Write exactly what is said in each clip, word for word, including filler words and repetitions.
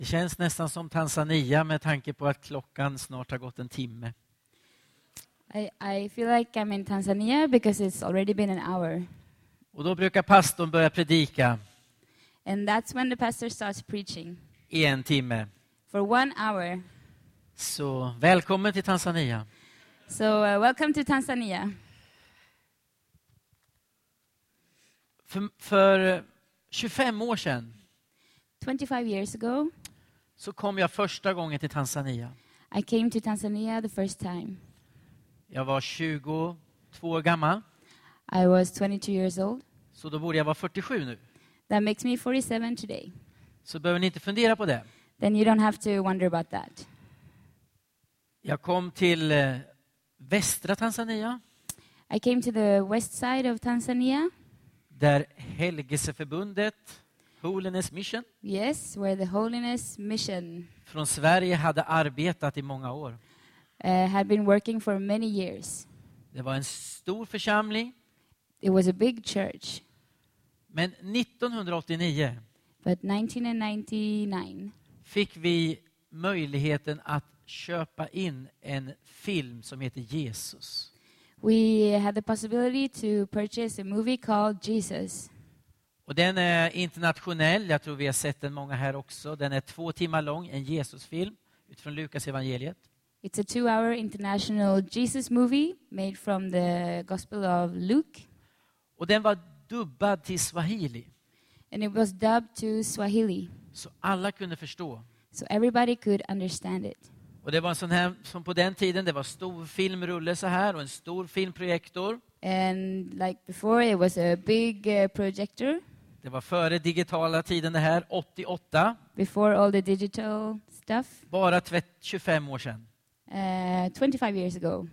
Det känns nästan som Tanzania med tanke på att klockan snart har gått en timme. I, I feel like I'm in Tanzania because it's already been an hour. Och då brukar pastorn börja predika And that's when the pastor starts preaching i en timme. for one hour. Så välkommen till Tanzania. So uh, welcome to Tanzania. För, för tjugofem år sedan twenty-five years ago, så kom jag första gången till Tanzania. I came to Tanzania the first time. Jag var tjugotvå år gammal. I was twenty-two years old. Så då borde jag vara fyrtiosju nu. That makes me forty-seven today. Så behöver ni inte fundera på det. Then you don't have to wonder about that. Jag kom till eh, västra Tanzania. I came to the west side of Tanzania. Där Helgelseförbundet, Holiness Mission, Yes, where the Holiness Mission från Sverige hade arbetat i många år. uh, had been working for many years. Det var en stor församling. It was a big church. Men nittonhundraåttionio But nineteen ninety-nine, fick vi möjligheten att köpa in en film som heter Jesus. we had the possibility to purchase a movie called Jesus. Och den är internationell, jag tror vi har sett den många här också. Den är två timmar lång, en Jesusfilm utifrån Lukas evangeliet. It's a two-hour international Jesus movie made from the Gospel of Luke. Och den var dubbad till Swahili, And it was dubbed to Swahili, så alla kunde förstå. so everybody could understand it. Och det var en sån här, som på den tiden, det var stor filmrulle så här och en stor filmprojektor. And like before, it was a big uh, projector. Det var före digitala tiden det här, åttioåtta. Before all the digital stuff, Bara tjugofem år sedan. uh, twenty-five years ago.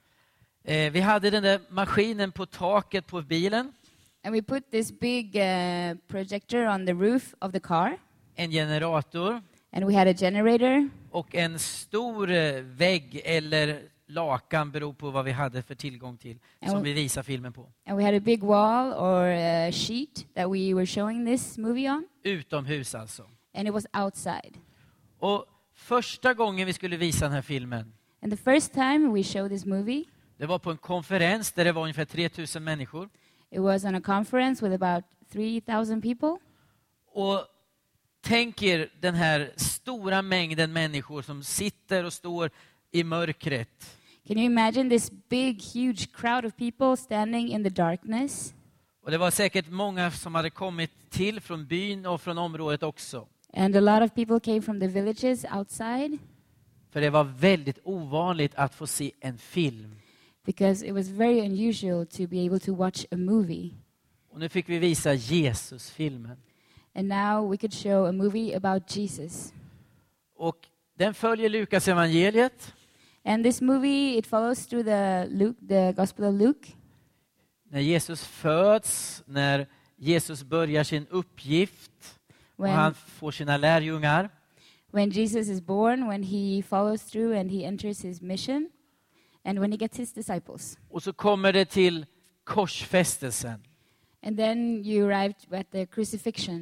Eh, vi hade den där maskinen på taket på bilen. And we put this big uh, projector on the roof of the car. En generator And we had a generator. och en stor eh, vägg eller lakan, beror på vad vi hade för tillgång till, Ja. som vi visar filmen på. And we had a big wall or a sheet that we were showing this movie on. Utomhus alltså. And it was outside. Och första gången vi skulle visa den här filmen, And the first time we showed this movie, det var på en konferens där det var ungefär tre tusen människor. it was on a conference with about three thousand people. Och tänk er den här stora mängden människor som sitter och står i mörkret. Can you imagine this big, huge crowd of people standing in the darkness? Och det var säkert många som hade kommit till från byn och från området också. And a lot of people came from the villages outside För det var väldigt ovanligt att få se en film. because it was very unusual to be able to watch a movie. Och nu fick vi visa Jesus-filmen. And now we could show a movie about Jesus. Och den följer Lukas evangeliet. And this movie, it follows through the Luke, the Gospel of Luke. När Jesus föds, när Jesus börjar sin uppgift och When, han får sina lärjungar. when Jesus is born, when he follows through and he enters his mission, and when he gets his disciples. Och så kommer det till korsfästelsen. And then you arrive at the crucifixion.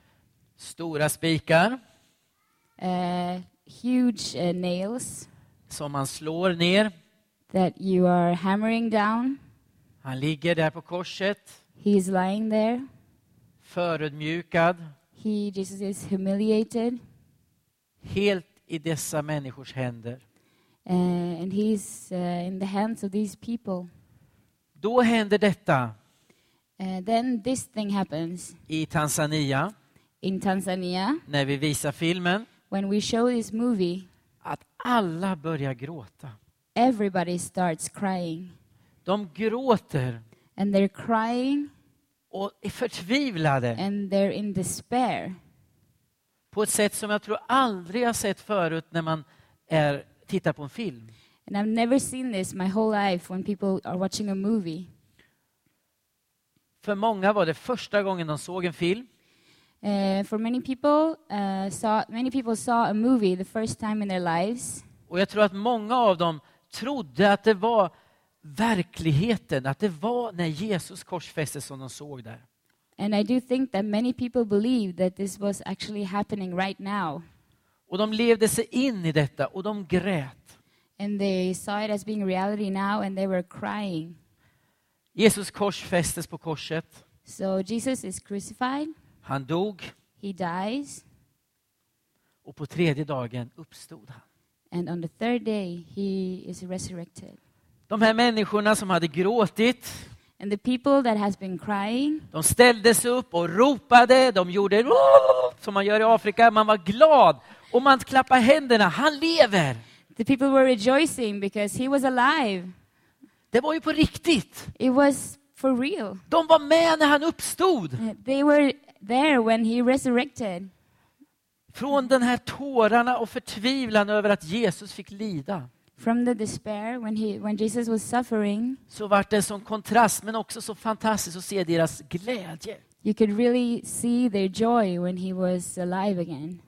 Stora spikar Uh, huge uh, nails som man slår ner. that you are hammering down. Han ligger där på korset, He is lying there. förödmjukad, He, Jesus is humiliated. helt i dessa människors händer. Uh, and he's uh, in the hands of these people. Då händer detta Uh, then this thing happens i Tanzania, in Tanzania när vi visar filmen, when we show this movie. att alla börjar gråta. Everybody starts crying, De gråter and they're crying och är förtvivlade and they're in despair på ett sätt som jag tror aldrig har sett förut när man är, tittar på en film. And I've never seen this my whole life when people are watching a movie. För många var det första gången de såg en film. Uh, for many people, uh, saw many people saw a movie the first time in their lives, Och jag tror att många av dem trodde att det var verkligheten, att det var när Jesus korsfästes som de såg där. and I do think that many people believe that this was actually happening right now. Och de levde sig in i detta och de grät. And they saw it as being reality now, and they were crying. Jesus korsfästes på korset. So Jesus is crucified. Han dog. He dies. Och på tredje dagen uppstod han. And on the third day, he is resurrected. De här människorna som hade gråtit, And the people that has been crying, de ställde sig upp och ropade, de gjorde som man gör i Afrika, man var glad och man klappade händerna, han lever. the people were rejoicing because he was alive. Det var ju på riktigt. It was for real. De var med när han uppstod. Uh, They were there when he resurrected. Från den här tårarna och förtvivlan över att Jesus fick lida, From the despair when he when Jesus was suffering, så var det en sån kontrast, men också så fantastiskt att se deras glädje. you could really see their joy when he was alive again.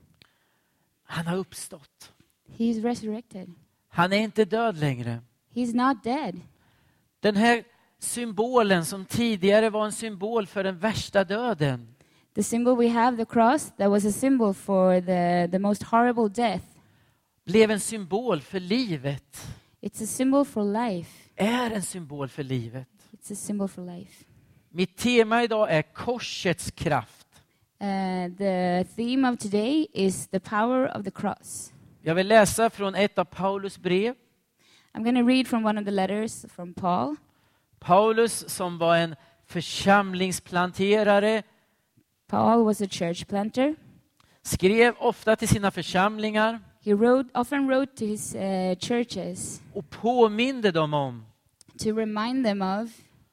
Han har uppstått. He's resurrected. Han är inte död längre. He's not dead. Den här symbolen som tidigare var en symbol för den värsta döden, The symbol we have, the cross, that was a symbol for the, the most horrible death. blev en symbol för livet. It's a symbol for life. Är en symbol för livet. It's a symbol for life. Mitt tema idag är korsets kraft. Uh, the theme of today is the power of the cross. Jag vill läsa från ett av Paulus brev. I'm going to read from one of the letters from Paul. Paulus som var en församlingsplanterare, Paul was a church planter. skrev ofta till sina församlingar He wrote, often wrote to his uh, churches och påminde dem om to remind them of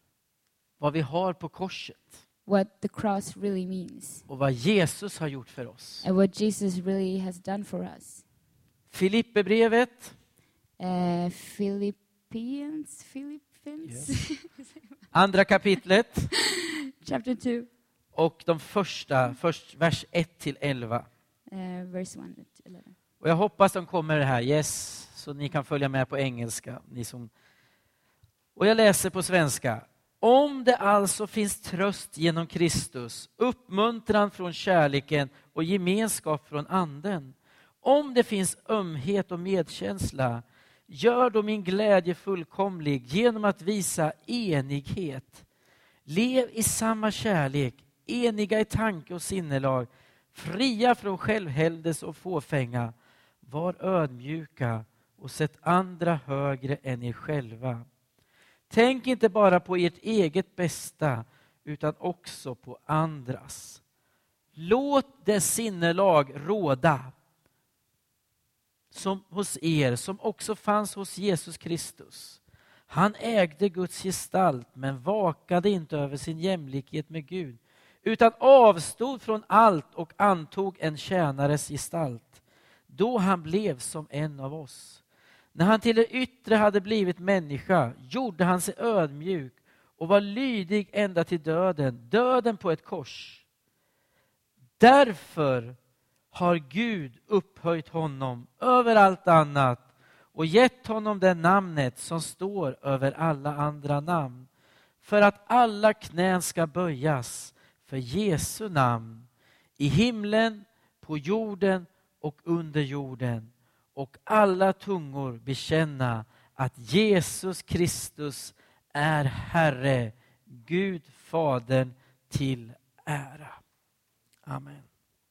vad vi har på korset what the cross really means och vad Jesus har gjort för oss. and what Jesus really has done for us. Filipperbrevet, Uh, Philippians, Philippians, andra kapitlet chapter two, och de första, först vers ett till elva. uh, verse one to eleven. Och jag hoppas de kommer det här, yes, så ni kan följa med på engelska. Ni som... Och jag läser på svenska. Om det alltså finns tröst genom Kristus, uppmuntran från kärleken och gemenskap från anden. Om det finns ömhet och medkänsla, gör då min glädje fullkomlig genom att visa enighet. Lev i samma kärlek, eniga i tanke och sinnelag, fria från självhävdelse och fåfänga. Var ödmjuka och sätt andra högre än er själva. Tänk inte bara på ert eget bästa utan också på andras. Låt det sinnelag råda som hos er, som också fanns hos Jesus Kristus. Han ägde Guds gestalt men vakade inte över sin jämlikhet med Gud, utan avstod från allt och antog en tjänares gestalt. Då han blev som en av oss. När han till det yttre hade blivit människa gjorde han sig ödmjuk och var lydig ända till döden, döden på ett kors. Därför har Gud upphöjt honom över allt annat och gett honom det namnet som står över alla andra namn, för att alla knän ska böjas för Jesu namn i himlen, på jorden och under jorden, och alla tungor bekänna att Jesus Kristus är Herre, Gud Fadern till ära. Amen.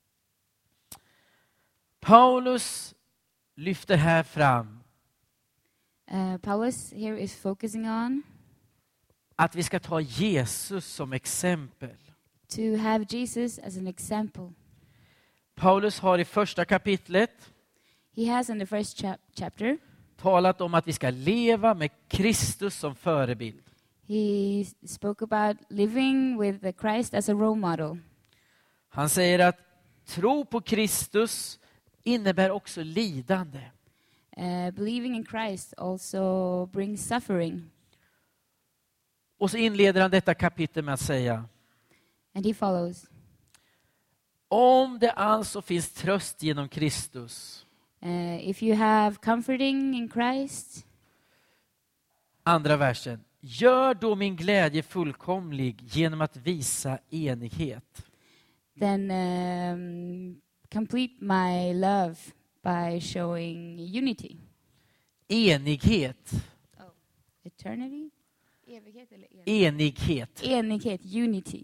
Paulus lyfter här fram Uh, Paulus here is focusing on att vi ska ta Jesus som exempel. to have Jesus as an example. Paulus har i första kapitlet He has in the first chap- chapter, talat om att vi ska leva med Kristus som förebild. he spoke about living with the Christ as a role model. Han säger att tro på Kristus innebär också lidande. Uh, believing in Christ also brings suffering. Och så inleder han detta kapitel med att säga: And he follows. om det alltså finns tröst genom Kristus. Uh, if you have comforting in Christ, Andra versen. Gör då min glädje fullkomlig genom att visa enighet. then um, complete my love by showing unity. Enighet. Oh, eternity? Evighet eller enighet? Enighet. Enighet, unity.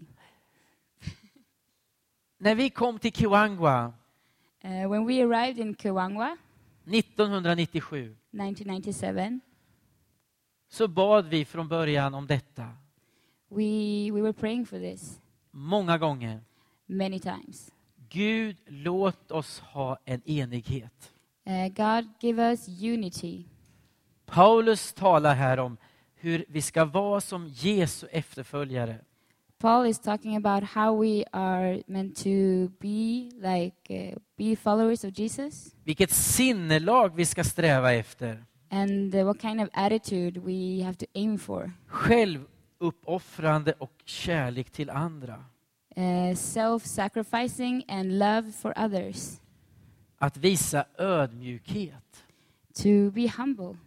När vi kom till Kiwangwa Uh, when we arrived in Kiwangwa, nittonhundranittiosju nineteen ninety-seven, så bad vi från början om detta we, we were praying for this många gånger. many times. Gud, låt oss ha en enighet. Uh, God, give us unity. Paulus talar här om hur vi ska vara som Jesu efterföljare. Paul is talking about how we are meant to be like uh, be followers of Jesus, Vilket sinnelag vi ska sträva efter. and uh, what kind of attitude we have to aim for. Självuppoffrande och kärlek till andra. Uh, self-sacrificing and love for others. Att visa ödmjukhet. To be humble.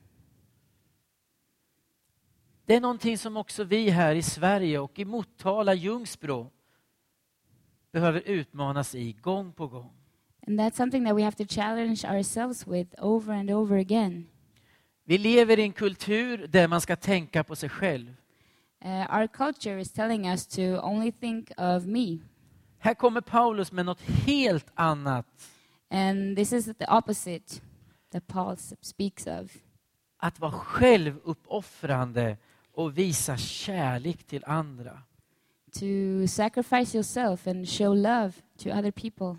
Det är någonting som också vi här i Sverige och i Motala, Ljungsbro behöver utmanas i gång på gång. And that's something that we have to challenge ourselves with over and over again. Vi lever i en kultur där man ska tänka på sig själv. Uh, our culture is telling us to only think of me. Här kommer Paulus med något helt annat. And this is the opposite that Paul speaks of. Att vara självuppoffrande och visa kärlek till andra. To sacrifice yourself and show love to other people.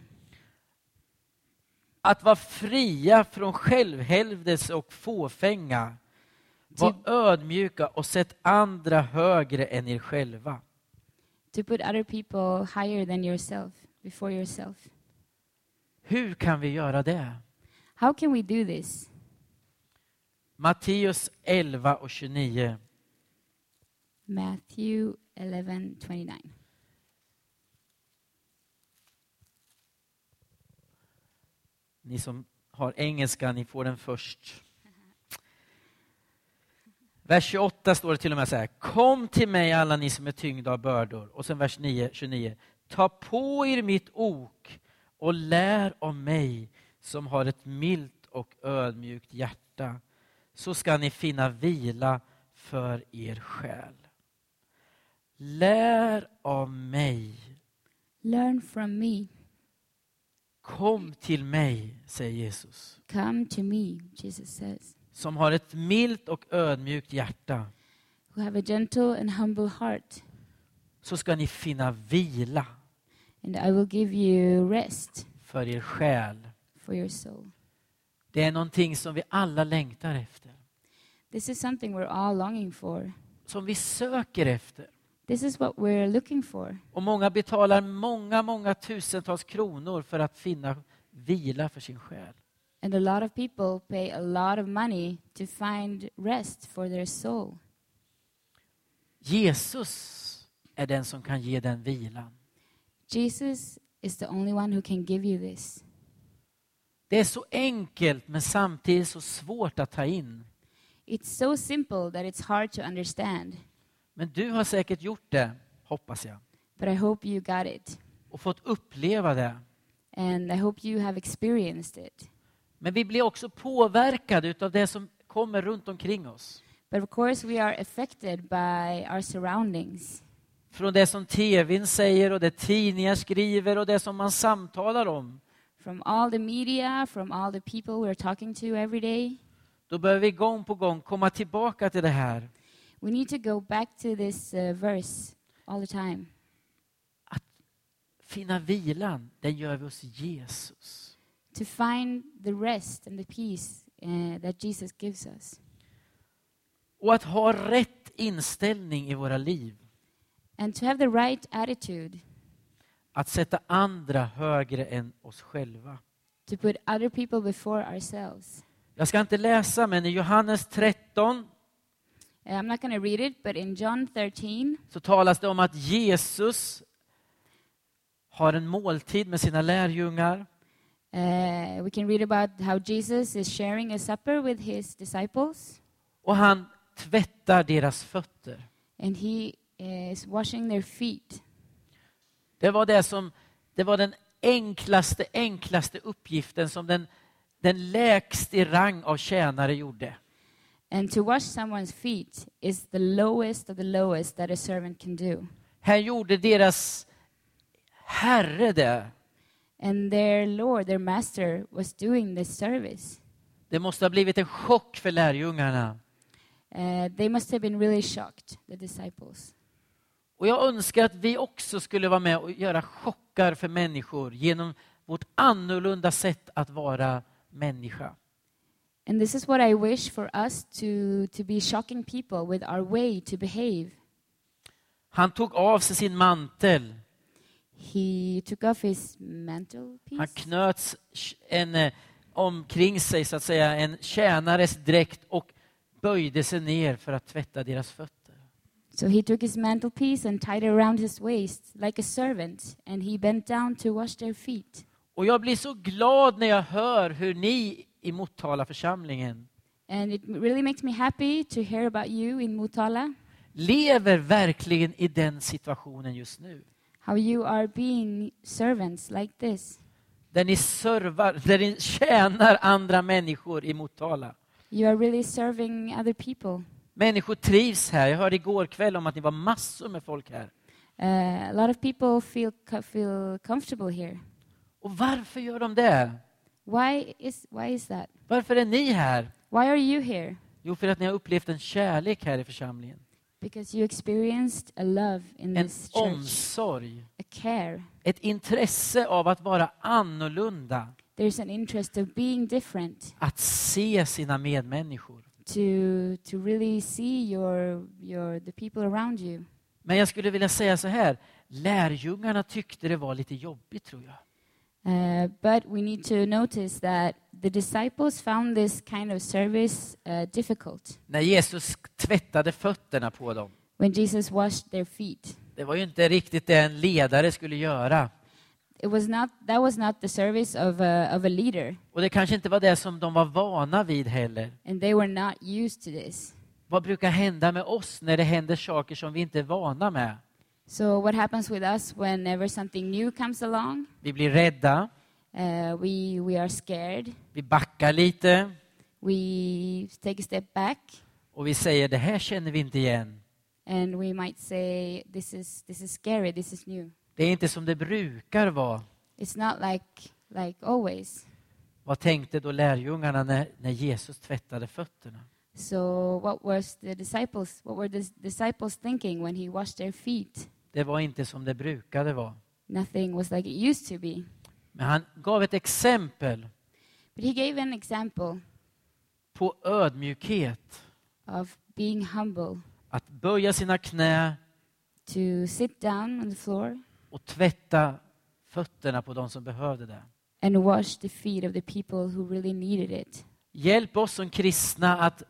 Att vara fria från självhävdelse och fåfänga. Var ödmjuka och sätt andra högre än er själva. To put other people higher than yourself, before yourself. Hur kan vi göra det? How can we do this? Matteus elva och tjugonio. Matthew eleven twenty-nine. Ni som har engelska, ni får den först. Vers tjugoåtta står det till och med så här. Kom till mig alla ni som är tyngda av bördor. Och sen vers nio, tjugonio. Ta på er mitt ok och lär av mig som har ett milt och ödmjukt hjärta. Så ska ni finna vila för er själ. Lär av mig. Learn from me. Kom till mig, säger Jesus. Come to me, Jesus says. Som har ett milt och ödmjukt hjärta. Who have a gentle and humble heart. Så ska ni finna vila. And I will give you rest För er själ. for your soul. Det är någonting som vi alla längtar efter. This is something we're all longing for. Som vi söker efter. This is what we're looking for. Och många betalar många, många tusentals kronor för att finna vila för sin själ. And a lot of people pay a lot of money to find rest for their soul. Jesus är den som kan ge den vilan. Jesus is the only one who can give you this. Det är så enkelt men samtidigt så svårt att ta in. It's so simple that it's hard to understand. Men du har säkert gjort det, hoppas jag. But I hope you got it. Och fått uppleva det. And I hope you have experienced it. Men vi blir också påverkade av det som kommer runt omkring oss. But of course we are affected by our surroundings. Från det som tvn säger och det tidningar skriver och det som man samtalar om. From all the media, from all the people we're talking to every day. Då behöver vi gång på gång komma tillbaka till det här. We need to go back to this uh, verse all the time. Att finna vilan, den gör vi hos Jesus. To find the rest and the peace uh, that Jesus gives us. Och att ha rätt inställning i våra liv. And to have the right attitude. Att sätta andra högre än oss själva. To put other people before ourselves. Jag ska inte läsa, men i Johannes tretton I'm not going to read it, but in John thirteen, så talas det om att Jesus har en måltid med sina lärjungar. uh, we can read about how Jesus is sharing a supper with his disciples. Och han tvättar deras fötter. And he is washing their feet. Det var det som det var den enklaste enklaste uppgiften som den den lägst i rang av tjänare gjorde. And to wash someone's feet is the lowest of the lowest that a servant can do. Här gjorde deras herre det. And their Lord, their master, was doing this service. Det måste ha blivit en chock för lärjungarna. Uh, they must have been really shocked, the disciples. Och jag önskar att vi också skulle vara med och göra chockar för människor genom vårt annorlunda sätt att vara människa. And this is what I wish for us to, to be shocking people with our way to behave. Han tog av sig sin mantel. He took off his Han mantelpiece. knöt en, eh, omkring sig så att säga en tjänares dräkt och böjde sig ner för att tvätta deras fötter. So he took his mantelpiece and tied it around his waist like a servant, and he bent down to wash their feet. Och jag blir så glad när jag hör hur ni i Motala församlingen And it really makes me happy to hear about you in Motala, lever verkligen i den situationen just nu. how you are being servants like this. Där ni servar, där ni tjänar andra människor i Motala. You are really serving other people. Människor trivs här. Jag hörde igår kväll om att ni var massor med folk här. Uh, a lot of people feel co- feel comfortable here. Och varför gör de det? Why is why is that? Varför är ni här? Why are you here? Jo, för att ni har upplevt en kärlek här i församlingen. Because you experienced a love in En this church, omsorg. a care. Ett intresse av att vara annorlunda. There's an interest of being different, Att se sina medmänniskor. to to really see your your the people around you. Men jag skulle vilja säga så här. Lärjungarna tyckte det var lite jobbigt, tror jag. Uh, but we need to notice that the disciples found this kind of service uh, difficult När Jesus tvättade fötterna på dem. when Jesus washed their feet. Det var ju inte riktigt det en ledare skulle göra. It was not that was not the service of a of a leader, Och det kanske inte var det som de var vana vid heller. and they were not used to this. Vad brukar hända med oss när det händer saker som vi inte är vana med? So what happens with us whenever something new comes along? Vi blir rädda, Uh, we we are scared. vi backar lite We take a step back, och vi säger det här känner vi inte igen. and we might say, "This is this is scary. This is new. Det är inte som det brukar vara. It's not like like always." Vad tänkte då lärjungarna när, när Jesus tvättade fötterna? So what was the disciples? What were the disciples thinking when he washed their feet? Det var inte som det brukade vara. Nothing was like it used to be. Men han gav ett exempel But he gave an example på ödmjukhet. of being humble, Att böja sina knä to sit down on the floor och tvätta fötterna på de som behövde det. and wash the feet of the people who really needed it. Hjälp oss som kristna att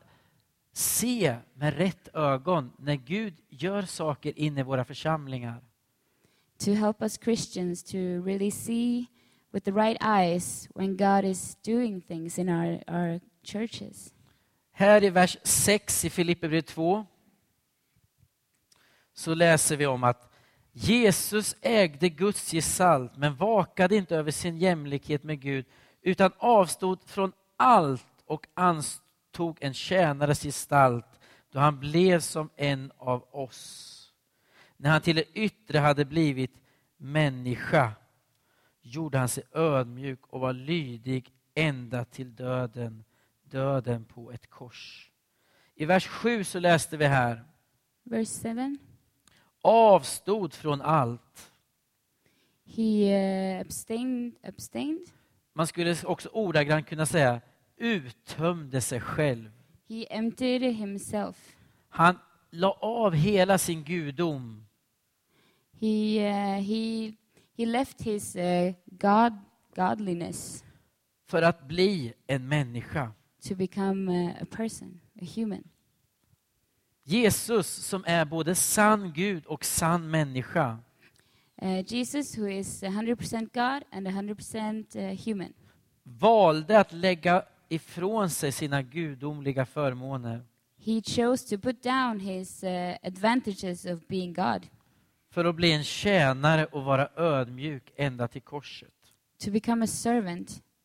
se med rätt ögon när Gud gör saker inne i våra församlingar. To help us Christians to really see with the right eyes when God is doing things in our, our churches. Här i vers sex i Filipperbrevet två så läser vi om att Jesus ägde Guds gestalt men vakade inte över sin jämlikhet med Gud utan avstod från allt och antog en tjänares gestalt då han blev som en av oss. När han till det yttre hade blivit människa gjorde han sig ödmjuk och var lydig ända till döden, döden på ett kors. I vers sju så läste vi här: Verse seven. avstod från allt. He uh, abstained, abstained. Man skulle också ordagrant kunna säga uttömde sig själv. He emptied himself. Han la av hela sin gudom. He uh, he he left his uh, God godliness För att bli en människa. to become uh, a person, a human. Jesus som är både sann Gud och sann människa. Uh, Jesus, who is one hundred percent God and one hundred percent uh, human, valde att lägga ifrån sig sina gudomliga förmåner. he chose to put down his uh, advantages of being God För att bli en tjänare och vara ödmjuk ända till korset. to become a servant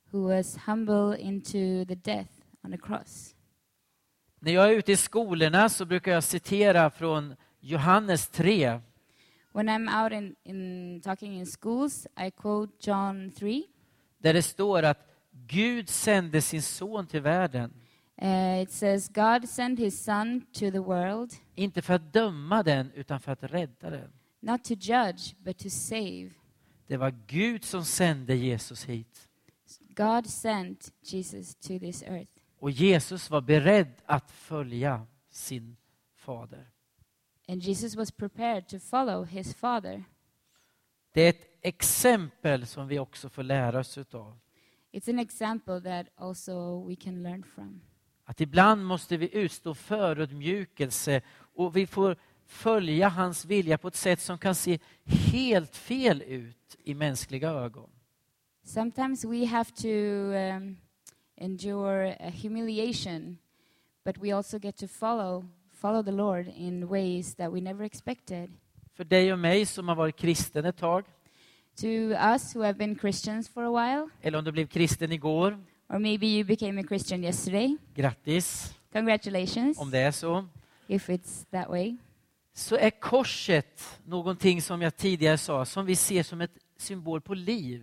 who was humble into the death on the cross. När jag är ute i skolorna så brukar jag citera från Johannes tre. When I'm out in, in talking in schools, I quote John three. Där det står att Gud sände sin son till världen. Uh, it says, God sent his son to the world, Inte för att döma den utan för att rädda den. not to judge, but to save. Det var Gud som sände Jesus hit. God sent Jesus to this earth. Och Jesus var beredd att följa sin fader. And Jesus was prepared to follow his father. Det är ett exempel som vi också får lära oss utav. It's an example that also we can learn from. Att ibland måste vi utstå förödmjukelse och vi får följa hans vilja på ett sätt som kan se helt fel ut i mänskliga ögon. Sometimes we have to um, endure a humiliation, but we also get to follow follow the Lord in ways that we never expected. För dig och mig som har varit kristen ett tag, To us who have been Christians for a while, eller om du blev kristen igår, or maybe you became a Christian yesterday, grattis congratulations, om det är så. if it's that way. Så är korset någonting som jag tidigare sa, som vi ser som ett symbol på liv.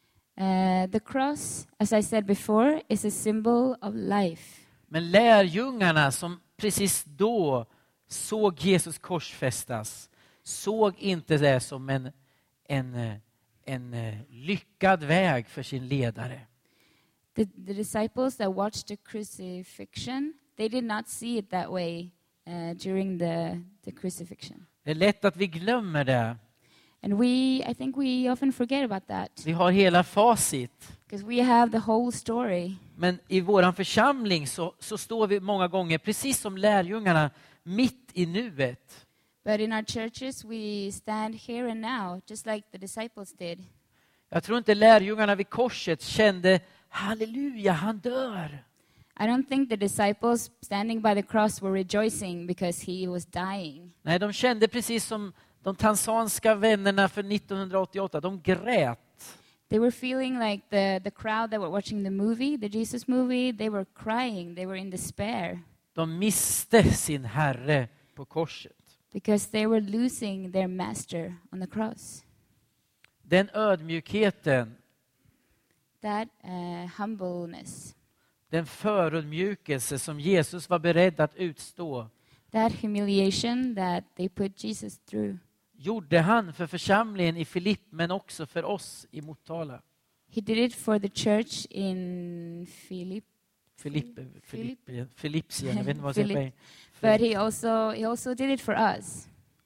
Uh, the cross, as I said before, is a symbol of life. Men lärjungarna som precis då såg Jesus korsfästas, såg inte det som en, en, en lyckad väg för sin ledare. The, the disciples that watched the crucifixion, they did not see it that way uh, during the, the crucifixion. Det är lätt att vi glömmer det. And we, I think we often forget about that, Vi har hela facit. because we have the whole story. Men i våran församling så, så står vi många gånger, precis som lärjungarna, mitt i nuet. But in our churches, we stand here and now, just like the disciples did. Jag tror inte lärjungarna vid korset kände, halleluja, han dör. I don't think the disciples standing by the cross were rejoicing because he was dying. Nej, de kände precis som de tanzanska vännerna för nittonhundraåttioåtta. De grät. They were feeling like the, the crowd that were watching the movie, the Jesus movie, they were crying, they were in despair De miste sin herre på korset. because they were losing their master on the cross. Den ödmjukheten, That uh, humbleness, den förödmjukelse som Jesus var beredd att utstå, that humiliation that they put Jesus through, gjorde han för församlingen i Filipp, men också för oss i Motala. he did it for the church in Philip, Filipp, Filipp. Filipp, Filippsien, jag vet inte vad jag Filipp. säger. but he also he also did it for us.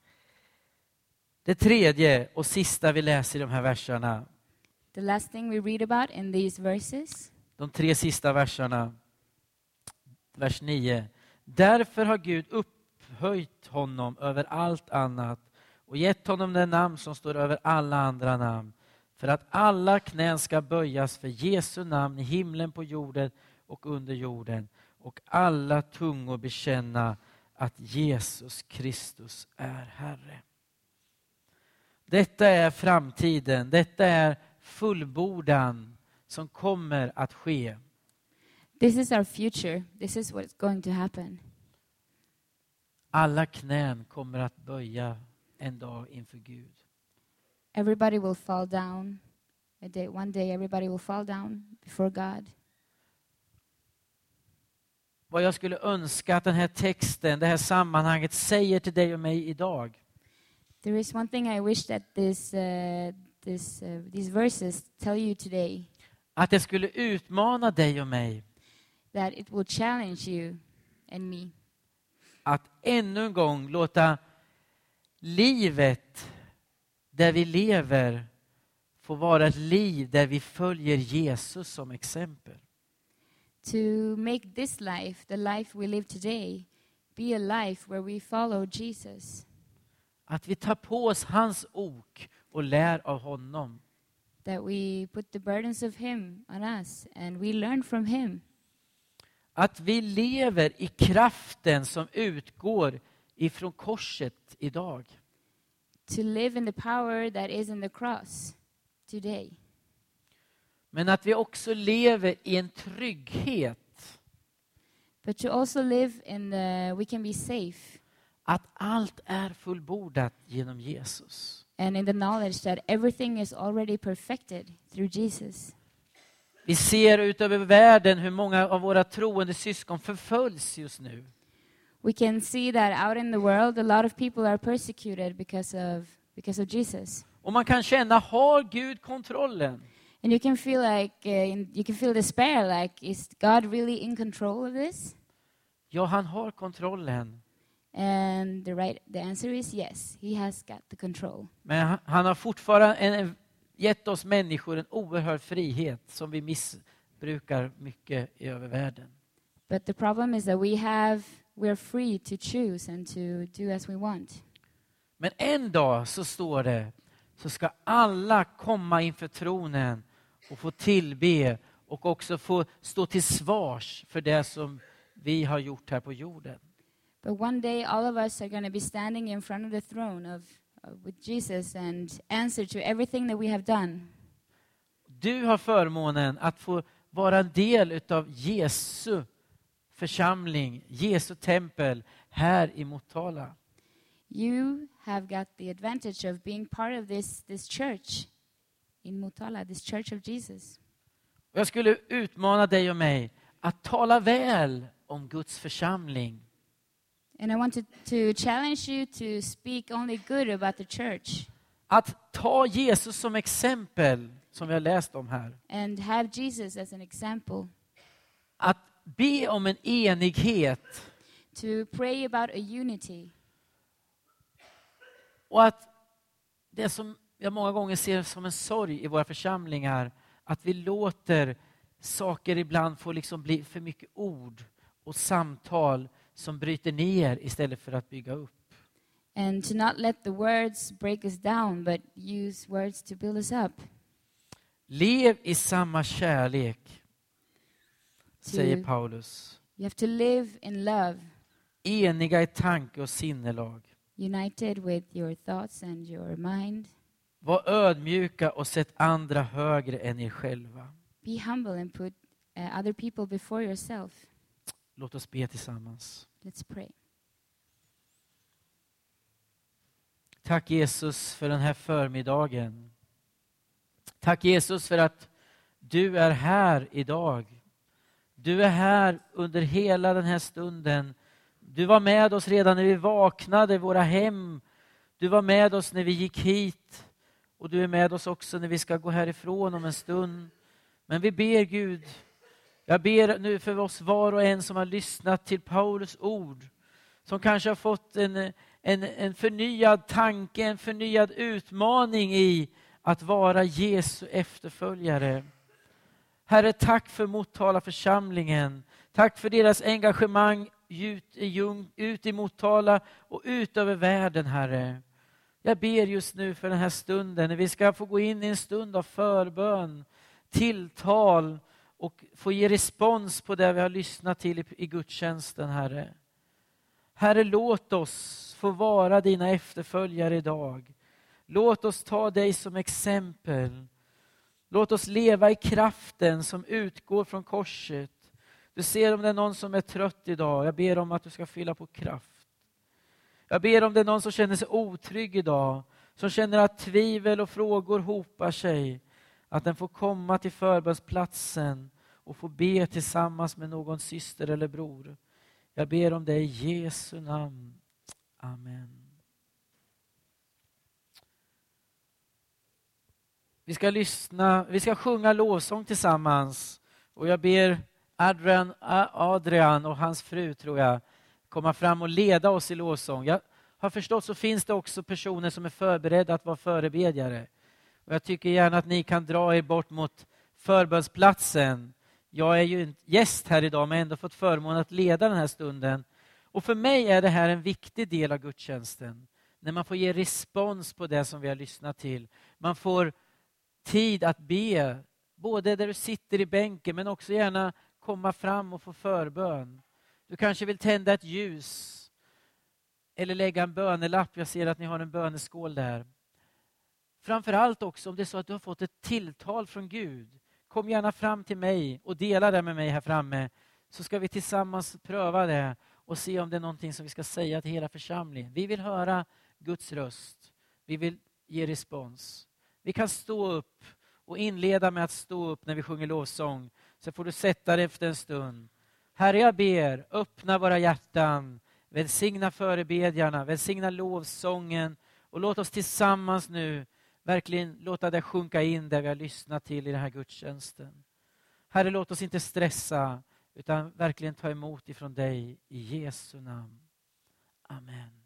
Det tredje och sista vi läser i de här verserna, The last thing we read about in these verses, de tre sista verserna, vers nio. Därför har Gud upphöjt honom över allt annat och gett honom det namn som står över alla andra namn, för att alla knän ska böjas för Jesu namn i himlen, på jorden och under jorden, och alla tungor bekänna att Jesus Kristus är Herre. Detta är framtiden, detta är fullbordan som kommer att ske. this is our future. This is what's going to happen. Alla knän kommer att böja en dag inför Gud. Everybody will fall down. A day, one day, everybody will fall down before God. Vad jag skulle önska att den här texten, det här sammanhanget säger till dig och mig idag. There is one thing I wish that this, uh, this, uh, these verses tell you today, Att det skulle utmana dig och mig that it will challenge you and me att ännu en gång låta livet där vi lever få vara ett liv där vi följer Jesus som exempel. to make this life, the life we live today, be a life where we follow Jesus, Att vi tar på oss hans ok och lär av honom. that we put the burdens of him on us and we learn from him. Att vi lever i kraften som utgår ifrån korset idag. To live in the power that is in the cross today. Men att vi också lever i en trygghet. But to also live in the, we can be safe. Att allt är fullbordat genom Jesus. And in the knowledge that everything is already perfected through Jesus. Vi ser ut över världen hur många av våra troende syskon förföljs just nu. We can see that out in the world a lot of people are persecuted because of because of Jesus. Och man kan känna, har Gud kontrollen? And you can feel like uh, in, you can feel despair, like is God really in control of this? Ja, han har kontrollen. And the right the answer is yes, he has got the control. Men han, han har fortfarande en, gett oss människor en oerhörd frihet som vi missbrukar mycket i över världen. But the problem is that we have we are free to choose and to do as we want. Men en dag så står det, så ska alla komma inför tronen och få tillbe och också få stå till svars för det som vi har gjort här på jorden. But one day all of us are going to be standing in front of the throne of uh, with Jesus and answer to everything that we have done. Du har förmånen att få vara en del utav Jesu församling, Jesu tempel här i Motala. You have got the advantage of being part of this this church in Motala, this church of Jesus. Jag skulle utmana dig och mig att tala väl om Guds församling. And I want to, to challenge you to speak only good about the church. Att ta Jesus som exempel, som vi har läst om här. And have Jesus as an example. Att be om en enighet. To pray about a unity. Och att det som jag många gånger ser som en sorg i våra församlingar, att vi låter saker ibland få liksom bli för mycket ord och samtal som bryter ner istället för att bygga upp. And to not let the words break us down, but use words to build us up. Lev i samma kärlek, säger Paulus. You have to live in love. Eniga i tanke och sinnelag. United with your thoughts and your mind. Var ödmjuka och sätt andra högre än er själva. Be humble and put uh, other people before yourself. Låt oss be tillsammans. Let's pray. Tack Jesus för den här förmiddagen. Tack Jesus för att du är här idag. Du är här under hela den här stunden. Du var med oss redan när vi vaknade i våra hem. Du var med oss när vi gick hit. Och du är med oss också när vi ska gå härifrån om en stund. Men vi ber Gud, jag ber nu för oss var och en som har lyssnat till Paulus ord. Som kanske har fått en, en, en förnyad tanke, en förnyad utmaning i att vara Jesu efterföljare. Herre, tack för Motala församlingen. Tack för deras engagemang ut i, Ljung, ut i Motala och ut över världen, Herre. Jag ber just nu för den här stunden när vi ska få gå in i en stund av förbön, tilltal och få ge respons på det vi har lyssnat till i, i gudstjänsten, Herre. Herre, låt oss få vara dina efterföljare idag. Låt oss ta dig som exempel. Låt oss leva i kraften som utgår från korset. Du ser om det är någon som är trött idag. Jag ber om att du ska fylla på kraft. Jag ber om det är någon som känner sig otrygg idag. Som känner att tvivel och frågor hopar sig. Att den får komma till förbönsplatsen och få be tillsammans med någon syster eller bror. Jag ber om det i Jesu namn. Amen. Vi ska lyssna, vi ska sjunga lovsång tillsammans. Och jag ber Adrian, Adrian och hans fru, tror jag, komma fram och leda oss i lovsång. Jag har förstått så finns det också personer som är förberedda att vara förebedjare. Och jag tycker gärna att ni kan dra er bort mot förbönsplatsen. Jag är ju en gäst här idag men ändå fått förmånen att leda den här stunden. Och för mig är det här en viktig del av gudstjänsten. När man får ge respons på det som vi har lyssnat till. Man får tid att be, både där du sitter i bänken men också gärna komma fram och få förbön. Du kanske vill tända ett ljus eller lägga en bönelapp. Jag ser att ni har en böneskål där. Framförallt också om det är så att du har fått ett tilltal från Gud. kom gärna fram till mig och dela det med mig här framme. Så ska vi tillsammans pröva det och se om det är någonting som vi ska säga till hela församlingen. Vi vill höra Guds röst. Vi vill ge respons. Vi kan stå upp och inleda med att stå upp när vi sjunger lovsång. Så får du sätta dig efter en stund. Herre, jag ber, öppna våra hjärtan. Välsigna förebedjarna, välsigna lovsången. Och låt oss tillsammans nu verkligen låta det sjunka in där vi har lyssnat till i den här gudstjänsten. Herre, låt oss inte stressa utan verkligen ta emot ifrån dig i Jesu namn. Amen.